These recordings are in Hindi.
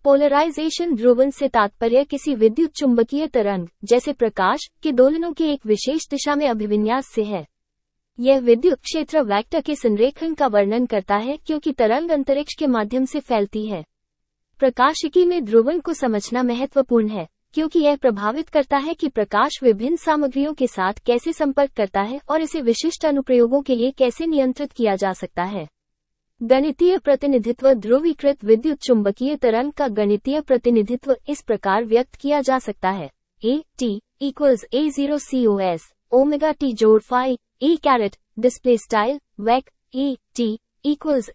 पोलराइजेशन ध्रुवण से तात्पर्य किसी विद्युत चुंबकीय तरंग, जैसे प्रकाश, के दोलनों के एक विशेष दिशा में अभिविन्यास से है। यह विद्युत क्षेत्र वेक्टर के संरेखण का वर्णन करता है क्योंकि तरंग अंतरिक्ष के माध्यम से फैलती है। प्रकाशिकी में ध्रुवण को समझना महत्वपूर्ण है, क्योंकि यह प्रभावित करता है कि प्रकाश विभिन्न सामग्रियों के साथ कैसे संपर्क करता है और इसे विशिष्ट अनुप्रयोगों के लिए कैसे नियंत्रित किया जा सकता है। गणितीय प्रतिनिधित्व ध्रुवीकृत विद्युत चुंबकीय तरंग का गणितीय प्रतिनिधित्व इस प्रकार व्यक्त किया जा सकता है। A T equals A0 cos omega T जोड़ phi A caret display style vec A T equals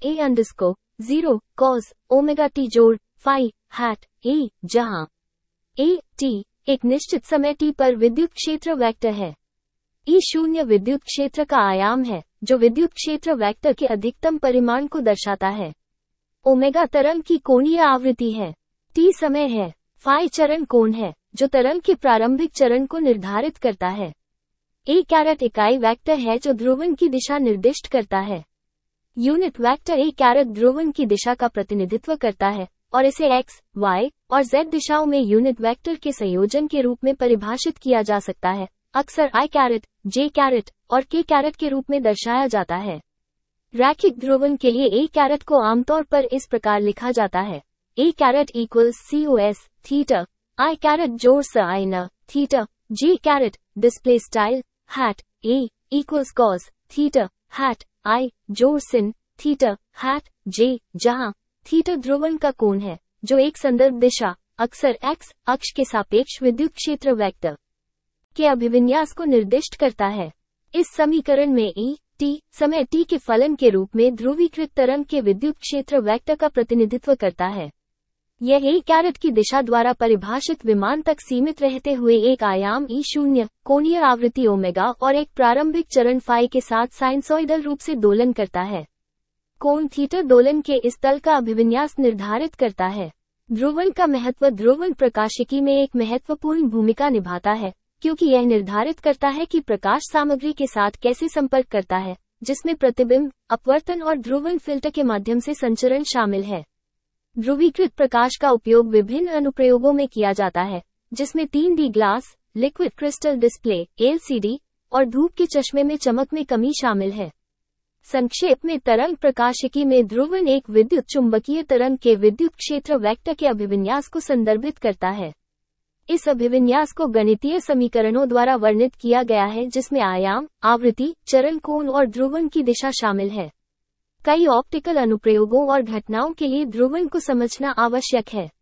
A_0 cos omega T जोड़ फाई हैट ए, जहां ए टी एक निश्चित समय t पर विद्युत क्षेत्र वेक्टर है। E0 विद्युत क्षेत्र का आयाम है, जो विद्युत क्षेत्र वेक्टर के अधिकतम परिमाण को दर्शाता है। ओमेगा तरंग की कोणीय आवृत्ति है। t समय है। फाई चरण कोण है, जो तरंग के प्रारंभिक चरण को निर्धारित करता है। ए कैरेट इकाई वेक्टर है जो ध्रुवण की दिशा निर्दिष्ट करता है। यूनिट वेक्टर ए कैरेट ध्रुवण की दिशा का प्रतिनिधित्व करता है और इसे x, y और z दिशाओं में यूनिट वेक्टर के संयोजन के रूप में परिभाषित किया जा सकता है। अक्सर i कैरेट, j कैरेट और k कैरेट के रूप में दर्शाया जाता है। रैखिक ध्रुवण के लिए a कैरेट को आमतौर पर इस प्रकार लिखा जाता है। a caret equals cos theta i caret जोड़ sin theta j caret display style hat a equals cos theta hat i जोड़ sin थीटा हैट j, जहां थीटा ध्रुवण का कोण है, जो एक संदर्भ दिशा, अक्सर x अक्ष के सापेक्ष विद्युत क्षेत्र वेक्टर के अभिविन्यास को निर्दिष्ट करता है। इस समीकरण में E t समय t के फलन के रूप में ध्रुवीकृत तरंग के विद्युत क्षेत्र वेक्टर का प्रतिनिधित्व करता है। यह ए कैरेट की दिशा द्वारा परिभाषित विमान तक सीमित रहते हुए एक आयाम E0, कोणीय आवृत्ति ओमेगा और एक प्रारंभिक चरण फाई के साथ साइनसोइडल रूप से दोलन करता है। कोण थीटा दोलन के इस तल का अभिविन्यास निर्धारित करता है। ध्रुवण का महत्व ध्रुवण प्रकाशिकी में एक महत्वपूर्ण भूमिका निभाता है, क्योंकि यह निर्धारित करता है कि प्रकाश सामग्री के साथ कैसे संपर्क करता है, जिसमें प्रतिबिंब, अपवर्तन और ध्रुवण फिल्टर के माध्यम से संचरण शामिल है। ध्रुवीकृत प्रकाश का उपयोग विभिन्न अनुप्रयोगों में किया जाता है, जिसमें 3D glass, liquid crystal display LCD और धूप के चश्मे में चमक में कमी शामिल है। संक्षेप में तरंग प्रकाशिकी में ध्रुवण एक विद्युत चुंबकीय तरंग के विद्युत क्षेत्र वेक्टर के अभिविन्यास को संदर्भित करता है। इस अभिविन्यास को गणितीय समीकरणों द्वारा वर्णित किया गया है, जिसमें आयाम, आवृत्ति, चरण कोण और ध्रुवण की दिशा शामिल है। कई ऑप्टिकल अनुप्रयोगों और घटनाओं के लिए ध्रुवण को समझना आवश्यक है।